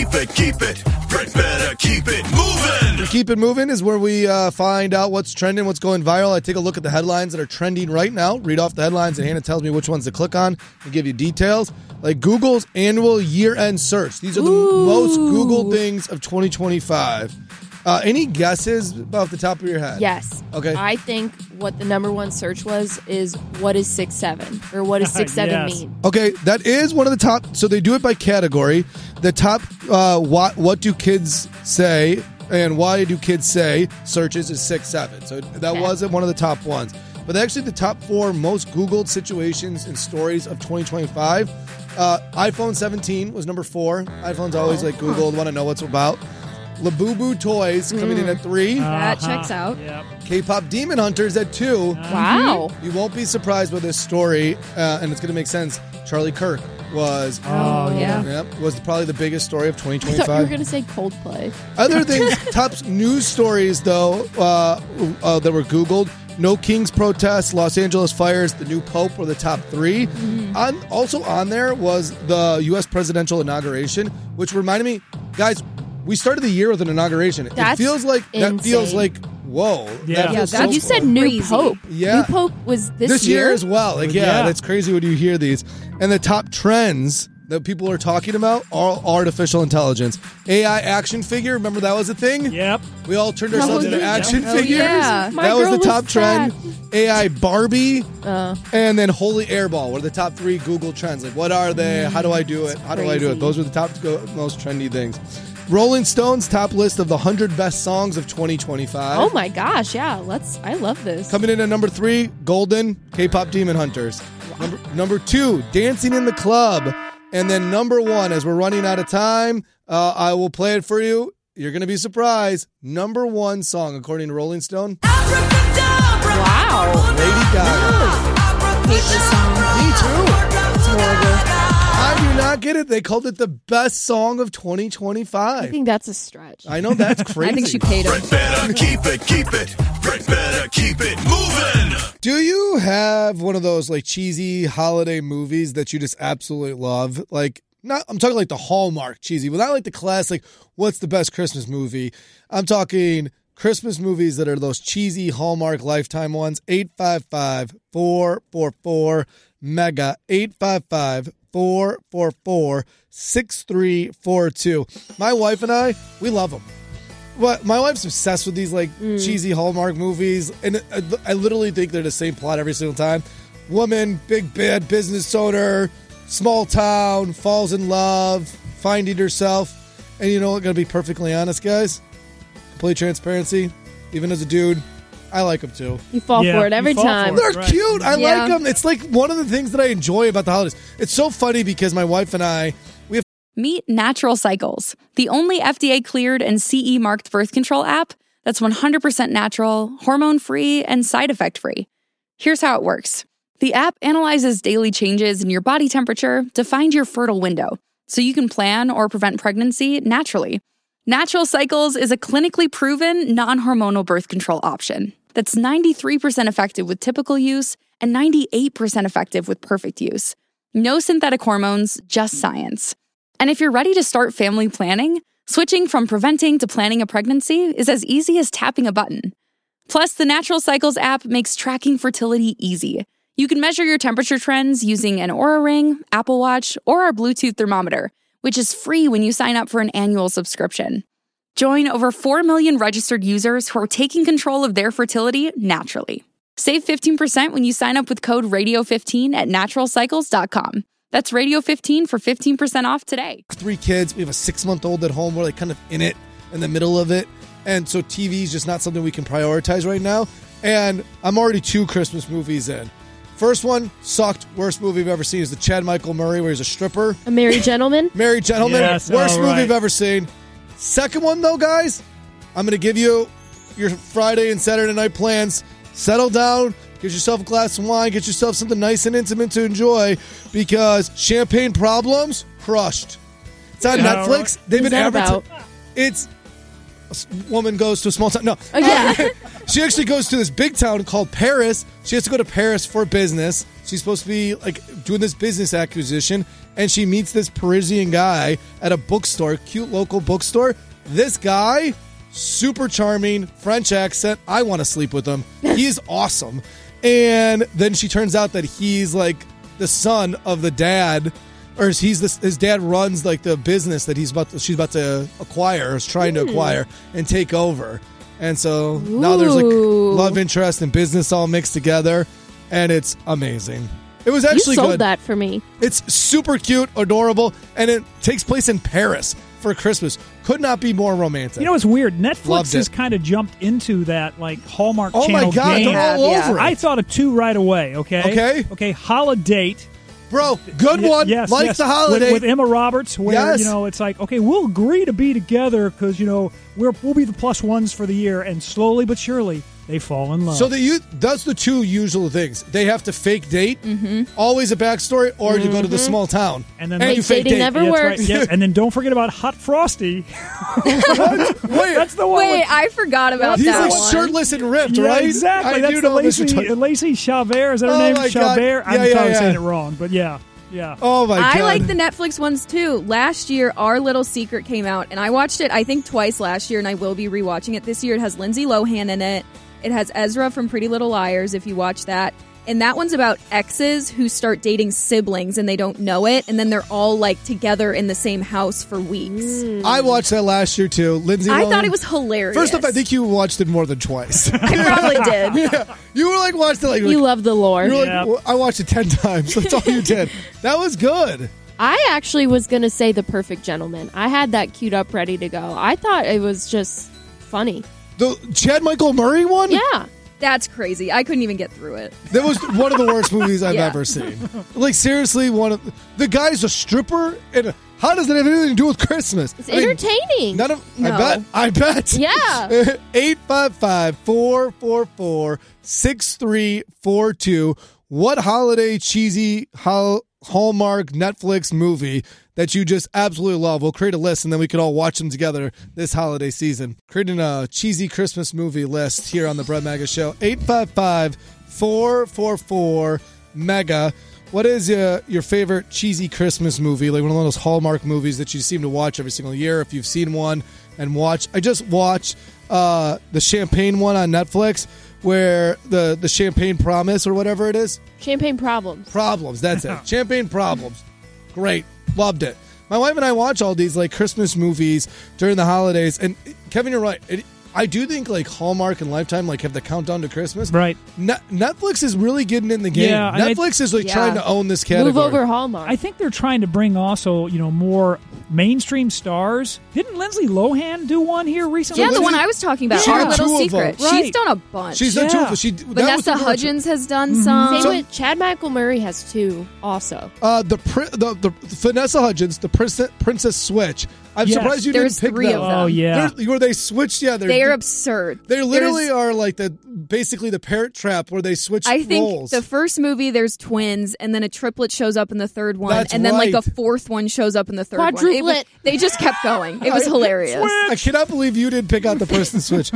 Rick better keep it moving. Keep It Moving is where we find out what's trending, what's going viral. I take a look at the headlines that are trending right now, read off the headlines, and Hannah tells me which ones to click on and give you details. Like Google's annual year-end search. These are the most Googled things of 2025. Any guesses off the top of your head? Yes. Okay. I think what the number one search is what is 6'7", or what does 6'7" mean? Okay, that is one of the top. So they do it by category. The top, what do kids say, and why do kids say searches is 6'7". So that wasn't one of the top ones. But actually the top 4 most Googled situations and stories of 2025. iPhone 17 was number 4. iPhone's always like Googled, want to know what's about. Labubu Toys coming in at 3. That checks out. Yep. K-pop Demon Hunters at 2. Wow. You won't be surprised by this story, and it's going to make sense. Charlie Kirk was was probably the biggest story of I 2025. thought you were going to say Coldplay. Other things, top news stories, though, that were Googled. No Kings protests, Los Angeles fires, the new Pope were the top 3. Also on there was the U.S. presidential inauguration, which reminded me, guys, we started the year with an inauguration. That's it feels like insane. That feels like whoa. Yeah. That feels so You said fun. new Crazy. Pope. Yeah. New Pope was this year as well. Like, Yeah. that's crazy when you hear these. And the top trends that people are talking about are artificial intelligence. AI action figure. Remember that was a thing? Yep. We all turned ourselves into action Oh, figures. yeah. My That was girl the top was trend. fat. AI Barbie. And then Holy Airball were the top 3 Google trends. Like, what are they? How do I do it? How do I do it? crazy. Those were the top most trendy things. Rolling Stone's top list of the 100 best songs of 2025. Oh my gosh, yeah. I love this. Coming in at number 3, Golden, K-pop Demon Hunters. Number 2, Dancing in the Club. And then number 1, as we're running out of time, I will play it for you. You're going to be surprised. Number 1 song, according to Rolling Stone. Wow. Lady Gaga. Hate this song. Me too. It's horrible. I do not get it. They called it the best song of I 2025. think that's a stretch. I know that's crazy. I think she paid him. Rick better keep it. Rick better keep it moving. Do you have one of those like cheesy holiday movies that you just absolutely love? Like, I'm talking like the Hallmark cheesy, but not like the classic, what's the best Christmas movie? I'm talking Christmas movies that are those cheesy Hallmark Lifetime ones. 855-444-MEGA. 855-444-6342. My wife and I, we love them. But my wife's obsessed with these like cheesy Hallmark movies, and I literally think they're the same plot every single time. Woman, big bad business owner, small town, falls in love, finding herself. And you know what? Gonna be perfectly honest, guys. Complete transparency. Even as a dude, I like them too. You fall Yeah, for it every you fall time. for it. They're Right. cute. I Yeah. like them. It's like one of the things that I enjoy about the holidays. It's so funny because my wife and I, Meet Natural Cycles, the only FDA-cleared and CE-marked birth control app that's 100% natural, hormone-free, and side effect-free. Here's how it works. The app analyzes daily changes in your body temperature to find your fertile window, so you can plan or prevent pregnancy naturally. Natural Cycles is a clinically proven, non-hormonal birth control option that's 93% effective with typical use and 98% effective with perfect use. No synthetic hormones, just science. And if you're ready to start family planning, switching from preventing to planning a pregnancy is as easy as tapping a button. Plus, the Natural Cycles app makes tracking fertility easy. You can measure your temperature trends using an Oura Ring, Apple Watch, or our Bluetooth thermometer, which is free when you sign up for an annual subscription. Join over 4 million registered users who are taking control of their fertility naturally. Save 15% when you sign up with code RADIO15 at naturalcycles.com. That's Radio15 for 15% off today. 3 kids. We have a 6-month-old at home. We're like kind of in it, in the middle of it. And so TV is just not something we can prioritize right now. And I'm already 2 Christmas movies in. First one sucked. Worst movie I've ever seen is the Chad Michael Murray where he's a stripper. A Merry Gentleman? Married Gentleman. Yes, Worst all movie right. I've ever seen. Second one, though, guys, I'm going to give you your Friday and Saturday night plans. Settle down. Get yourself a glass of wine. Get yourself something nice and intimate to enjoy because Champagne Problems, crushed. It's on Yeah, Netflix. right. They've What's been that about? It's a woman goes to a small town. No. Oh, yeah. She actually goes to this big town called Paris. She has to go to Paris for business. She's supposed to be like doing this business acquisition, and she meets this Parisian guy at a bookstore, cute local bookstore. This guy, super charming, French accent. I want to sleep with him. He's awesome. And then she turns out that he's like the son of the dad, or his dad runs like the business that she's about to acquire, or is trying to acquire and take over. And so now there's like love interest and business all mixed together, and it's amazing. It was actually you sold good. that for me. It's super cute, adorable, and it takes place in Paris for Christmas. Could not be more romantic. You know, it's weird. Netflix Loved has it. kind of jumped into that like Hallmark Oh Channel my God, game. they're all over it. I thought of two right away. Okay. Holiday. Bro, good one. Yes, like yes. the holiday. With Emma Roberts, where Yes. it's like, okay, we'll agree to be together because we'll be the plus ones for the year, and slowly but surely they fall in love. So that's the two usual things. They have to fake date, always a backstory, or you go to the small town and then you fake dating date. never That's works. right. Yes. And then don't forget about Hot Frosty. Wait, That's the one. Wait, I forgot about he's that like one. shirtless and ripped, Yeah, right? exactly. I That's do the know this Lacey one. Lacey Chavert. Is that her Oh name? my God. Chavert. I'm Yeah, probably yeah. saying it wrong, but yeah. Oh my God. I like the Netflix ones too. Last year, Our Little Secret came out, and I watched it, I think, twice last year, and I will be rewatching it this year. It has Lindsay Lohan in it. It has Ezra from Pretty Little Liars, if you watch that. And that one's about exes who start dating siblings and they don't know it, and then they're all like together in the same house for weeks. I watched that last year too. Lindsay I Lohan. thought it was hilarious. First off, I think you watched it more than twice. I probably did. Yeah. You were like watched it like You love the lore. you were Yeah. like, well, I watched it 10 times. That's all you did. That was good. I actually was going to say The Perfect Gentleman. I had that queued up ready to go. I thought it was just funny. The Chad Michael Murray one? Yeah. That's crazy. I couldn't even get through it. That was one of the worst movies I've Yeah. ever seen. Like, seriously, the guy's a stripper, and how does that have anything to do with Christmas? It's entertaining. None of, No. I bet. Yeah. 855-444-6342. What holiday cheesy Hallmark Netflix movie that you just absolutely love? We'll create a list, and then we can all watch them together this holiday season. Creating a cheesy Christmas movie list here on the Brett Mega Show. 855-444-MEGA. What is your favorite cheesy Christmas movie? Like one of those Hallmark movies that you seem to watch every single year. If you've seen one and watched. I just watched the Champagne one on Netflix, where the Champagne Promise or whatever it is. Champagne Problems. Problems, that's it. Champagne Problems. Great. Loved it. My wife and I watch all these like Christmas movies during the holidays, and Kevin, you're right. I do think like Hallmark and Lifetime like have the countdown to Christmas. Right. Netflix is really getting in the game. Yeah, and Netflix is like Yeah. trying to own this category. Move over Hallmark. I think they're trying to bring also, more mainstream stars. Didn't Lindsay Lohan do one here recently? Yeah, the Lindsay- one I was talking about, She Our had Little two of Secret. them. Right. She's done a bunch. She's Yeah. done two. Vanessa Hudgens has done some. Same So- with Chad Michael Murray has two also. The Vanessa Hudgens, the Princess Switch. I'm Yes. surprised you There's didn't pick three them. of them. Oh, yeah. Where they switched, yeah. They're absurd. They literally There's- are like basically the Parent Trap where they switch I think roles. the first movie there's twins, and then a triplet shows up in the third one, That's and then like right. a fourth one shows up in the third one. Quadruplet. They just kept going. It was hilarious. I cannot believe you didn't pick out the person switch.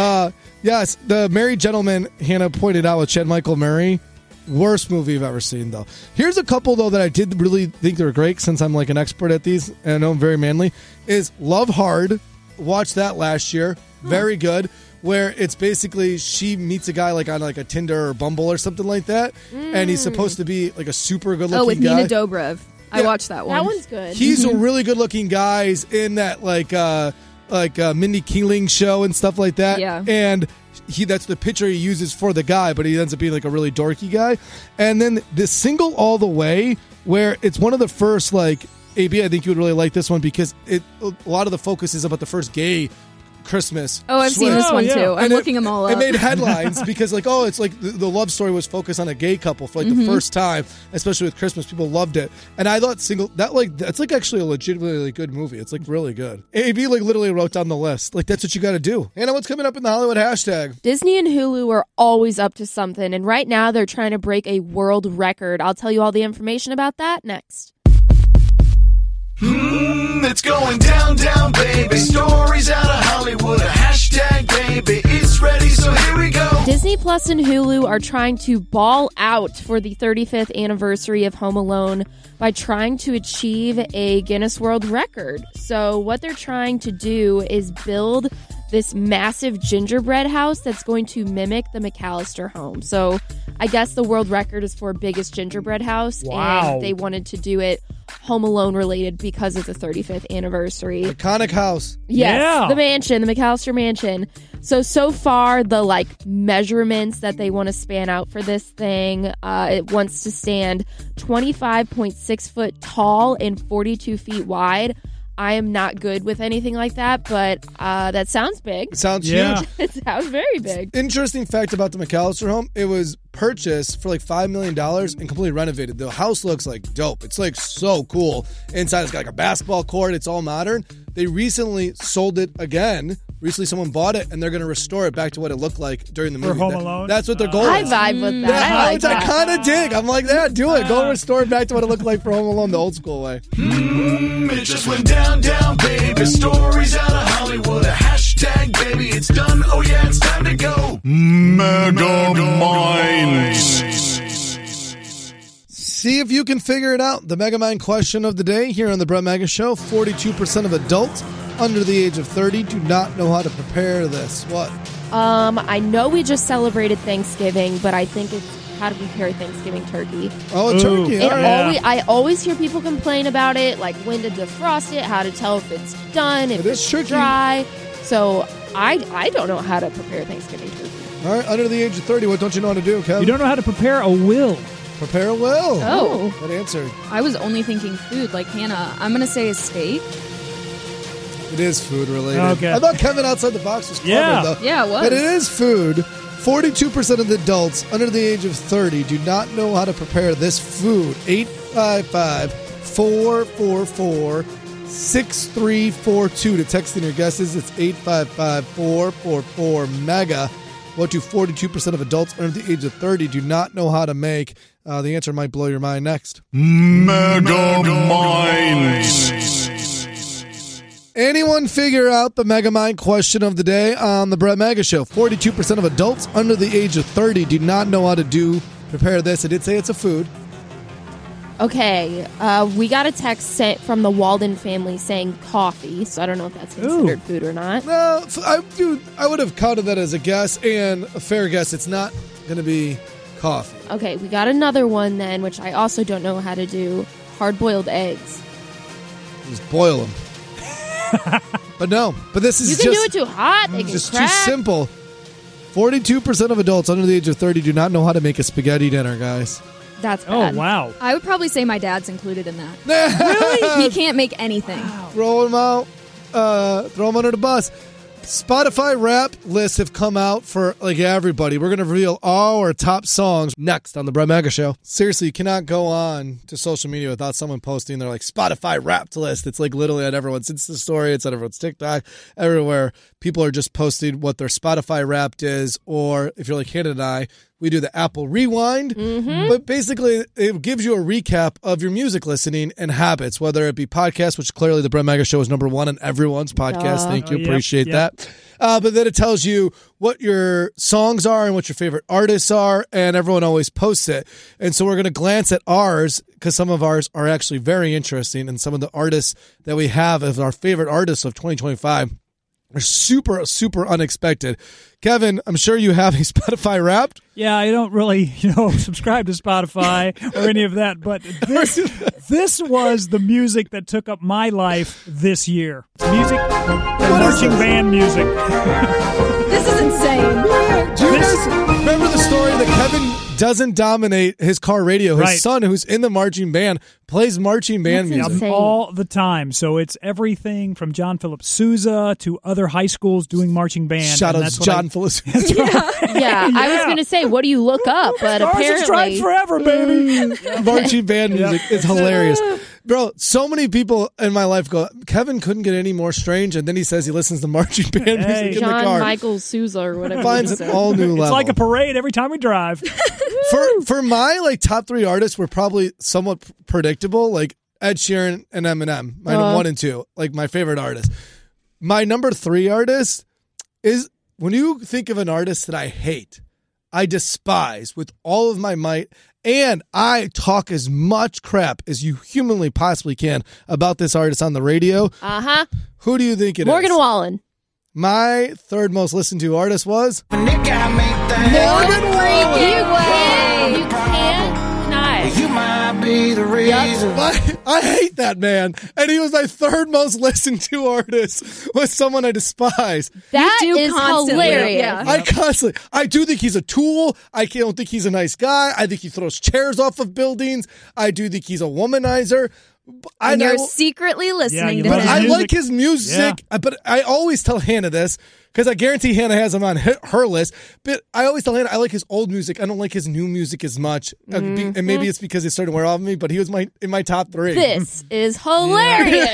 Yes, the Married Gentleman, Hannah pointed out with Chad Michael Murray. Worst movie I've ever seen, though. Here's a couple, though, that I did really think they were great, since I'm like an expert at these, and I know I'm very manly, is Love Hard. Watched that last year. Very good. Where it's basically she meets a guy like on like a Tinder or Bumble or something like that, and he's supposed to be like a super good looking Oh, with guy. Nina Dobrev. I Yeah. watched that one. That one's good. He's a really good looking guy. He's in that like Mindy Kaling show and stuff like that. Yeah. And that's the picture he uses for the guy, but he ends up being like a really dorky guy. And then the Single All the Way, where it's one of the first like AB, I think you would really like this one because a lot of the focus is about the first gay Christmas. Oh, I've seen this Oh, one yeah. too. I'm And looking them all up. It made headlines because, like, it's like the love story was focused on a gay couple for like the first time, especially with Christmas. People loved it, and I thought that's like actually a legitimately good movie. It's like really good. AB like literally wrote down the list. Like that's what you got to do. Hannah, what's coming up in the Hollywood hashtag? Disney and Hulu are always up to something, and right now they're trying to break a world record. I'll tell you all the information about that next. It's going down, down, baby. Stories out of Hollywood. A hashtag, baby. It's almost ready, so here we go. Disney Plus and Hulu are trying to ball out for the 35th anniversary of Home Alone by trying to achieve a Guinness World Record. So what they're trying to do is build this massive gingerbread house that's going to mimic the McAllister home. So I guess the world record is for biggest gingerbread house. Wow. And they wanted to do it Home Alone related because of the 35th anniversary. Iconic house. Yes, Yeah. the mansion, the McAllister mansion. So far, the measurements that they want to span out for this thing, it wants to stand 25.6 foot tall and 42 feet wide. I am not good with anything like that, but that sounds big. It sounds Yeah. huge. It sounds very big. Interesting fact about the McAllister home, it was purchased for $5 million and completely renovated. The house looks dope. It's so cool. Inside it's got a basketball court. It's all modern. They recently sold it again. Recently someone bought it and they're going to restore it back to what it looked like during the movie. Home Alone? That's what their goal I is. vibe with that. I like Which I that. kind of dig. I'm like, yeah, do it. Go restore it back to what it looked like for Home Alone the old school way. It just went down, baby. Stories out of Hollywood. A hashtag, baby, it's done. Oh yeah, it's time to go. Mega Minds. See if you can figure it out. The Megamind question of the day here on the Brett Mega Show. 42% of adults under the age of 30 do not know how to prepare this. What? I know we just celebrated Thanksgiving, but I think it's how to prepare Thanksgiving turkey. Oh, a turkey. It All right. I always hear people complain about it, like when to defrost it, how to tell if it's done, if It is it's tricky. dry. So I don't know how to prepare Thanksgiving turkey. All right, under the age of 30, what don't you know how to do, Kevin? You don't know how to prepare a will. Prepare a will. Oh. Good answer. I was only thinking food like Hannah. I'm going to say a steak. It is food related. Okay. I thought Kevin outside the box was clever, Yeah. though. Yeah, it was. But it is food. 42% of the adults under the age of 30 do not know how to prepare this food. 855-444-6342 to text in your guesses. It's 855-444-MEGA. What do 42% of adults under the age of 30 do not know how to make? The answer might blow your mind next. Mega Minds. Anyone figure out the Megamind question of the day on the Brett Mega Show? 42% of adults under the age of 30 do not know how to prepare this. I did say it's a food. Okay, we got a text sent from the Walden family saying coffee, so I don't know if that's considered food or not. No, I would have counted that as a guess and a fair guess. It's not going to be coffee. Okay, we got another one then, which I also don't know how to do. Hard-boiled eggs. Just boil them. But no, but this is You can just, do it too hot. They can just too crack. simple. 42% of adults under the age of 30 do not know how to make a spaghetti dinner, guys. That's Oh, bad. wow. I would probably say my dad's included in that. Really? He can't make anything. Throw them out. Throw them under the bus. Spotify rap lists have come out for everybody. We're going to reveal all our top songs next on the Brett Mega Show. Seriously, you cannot go on to social media without someone posting their Spotify Wrapped list. It's literally on everyone's Insta story. It's on everyone's TikTok. Everywhere, people are just posting what their Spotify Wrapped is. Or if you're like Hannah and I, we do the Apple Rewind. But basically, it gives you a recap of your music listening and habits, whether it be podcasts, which clearly the Brett Mega Show is number one on everyone's podcast. Thank you. Yep, Appreciate yep. that. But then it tells you what your songs are and what your favorite artists are, and everyone always posts it. And so we're going to glance at ours because some of ours are actually very interesting, and some of the artists that we have as our favorite artists of 2025 are super, super unexpected. Kevin, I'm sure you have a Spotify Wrapped. Yeah, I don't really, subscribe to Spotify or any of that, but this was the music that took up my life this year. Music, marching band music. This is insane. Do you guys remember the story that Kevin doesn't dominate his car radio? His Right. son, who's in the marching band, plays marching band That's music. insane. All the time. So it's everything from John Philip Sousa to other high schools doing marching band. Shout and out that's to what John Phillips. Yeah, I was going to say, what do you look up? But Stars and Stripes apparently, forever, baby. Marching band music is hilarious. Bro, so many people in my life go, Kevin couldn't get any more strange, and then he says he listens to marching band music in the John car. Michael Sousa or whatever. Finds he an said. all new level. It's like a parade every time we drive. For my top three artists were probably somewhat predictable, like Ed Sheeran and Eminem, my 1 and 2, like my favorite artists. My number 3 artist when you think of an artist that I hate, I despise with all of my might, and I talk as much crap as you humanly possibly can about this artist on the radio. Who do you think it is? Morgan Wallen. My third most listened to artist was Morgan Wallen. You can't deny it. You might be the reason. I hate that man, and he was my third most listened to artist. Was someone I despise. That You do is constantly, hilarious. yeah. I do think he's a tool. I don't think he's a nice guy. I think he throws chairs off of buildings. I do think he's a womanizer. And you're secretly listening you to love him. But I music. like his music. But I always tell Hannah this, because I guarantee Hannah has him on her list. But I always tell Hannah I like his old music. I don't like his new music as much. And maybe it's because it started to wear off me, but he was in my top 3. This is hilarious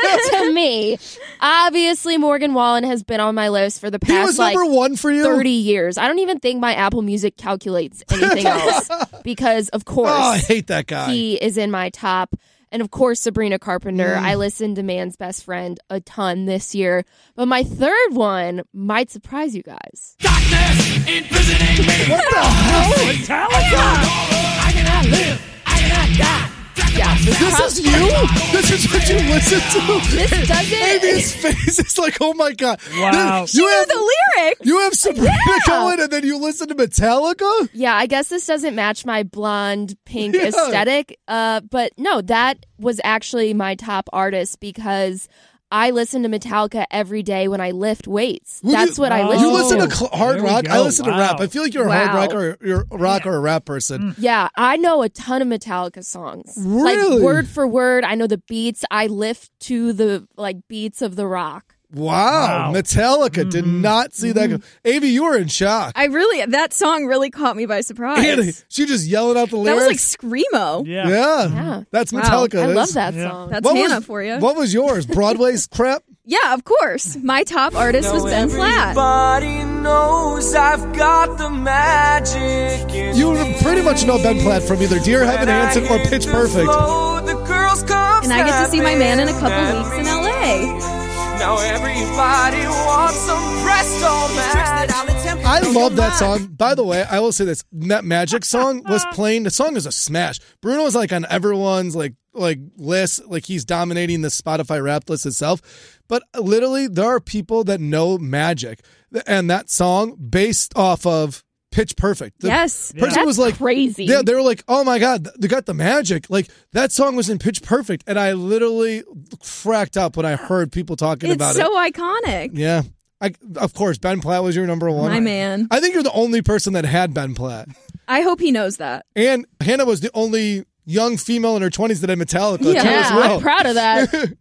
to me. Obviously, Morgan Wallen has been on my list for the He was past number 1 for you? 30 years. I don't even think my Apple Music calculates anything else because, of course, Oh, I hate that guy. he is in my top. And of course, Sabrina Carpenter. I listened to Man's Best Friend a ton this year. But my third one might surprise you guys. Darkness imprisoning me. What the hell? Metallica! I cannot live. I cannot die. This is you? This is what you listen to? This doesn't- Amy's face is like, oh my God. Wow. You have, the lyrics. you have Sabrina going and then you listen to Metallica? Yeah, I guess this doesn't match my blonde pink aesthetic. But no, that was actually my top artist because I listen to Metallica every day when I lift weights. That's what I listen You listen to. to hard There we rock? go. I listen to Wow. rap. I feel like you're a hard Wow. rock or a rap person. Yeah, I know a ton of Metallica songs. Really? Like word for word, I know the beats. I lift to the beats of the rock. Wow. Metallica. Did not see that go. Avi, you were in shock. That song really caught me by surprise. Anna, she just yelling out the That lyrics. was like Screamo. Yeah. Yeah. That's Wow. Metallica. I It love is. that Yeah. song. That's What Hannah was- for you. What was yours? Broadway's crap? Yeah, of course. My top artist was Ben Platt. Everybody knows I've got the magic. in You me. pretty much know Ben Platt from either Dear Heaven Hansen or Pitch Perfect. And I get to see my man in a couple weeks in LA. Now everybody wants some Presto magic. I love that song. By the way, I will say this. That Magic song was playing. The song is a smash. Bruno is like on everyone's like list. Like he's dominating the Spotify rap list itself. But literally, there are people that know Magic. And that song based off of Pitch Perfect. The Yes. person That's was like crazy. Yeah, they were like, "Oh my God, they got the magic!" Like that song was in Pitch Perfect, and I literally cracked up when I heard people talking It's about so it. iconic. Yeah, of course, Ben Platt was your number 1. My man. I think you're the only person that had Ben Platt, I hope he knows that. and Hannah was the only young female in her 20s that had Metallica Yeah. too, as well. I'm proud of that.